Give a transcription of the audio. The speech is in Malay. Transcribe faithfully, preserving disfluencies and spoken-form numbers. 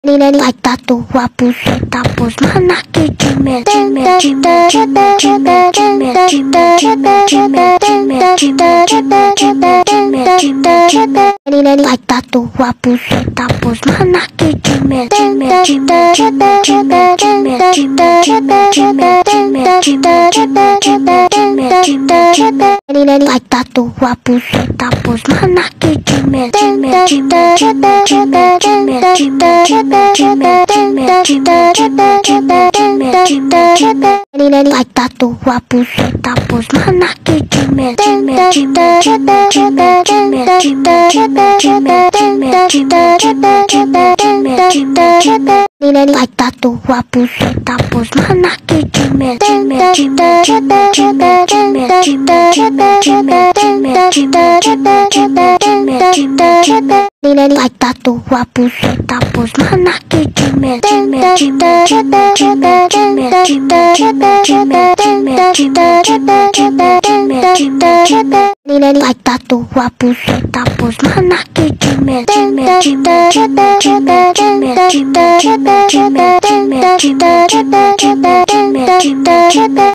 Nilai kata tua pusu tapus mana ke cime cime cime cime cime cime cime cime cime cime cime cime cime cime cime cime Nilai kata tua pusu tapus mana ke cime cime cime cime cime cime cime cime cime cime cime cime cime cime cime cime Nilai kata tua pusu tapus mana ke cime cime cime cime cime cime cime cime cime cime cime cime cime cime cime cime Nilai kata tua pusu tapus mana ke cime cime cime cime cime cime cime cime cime cime cime cime cime cime cime cime Nilai kata tua pusu tapus mana ke cime cime cime cime cime cime cime cime cime cime cime cime cime cime cime cime Nilai kata tua pusu tapus mana ke cime cime cime cime cime cime cime cime cime cime cime cime cime cime cime cime Nilai kata tua pusu tapus mana ke cime cime cime cime cime cime cime cime cime cime cime cime cime cime cime cime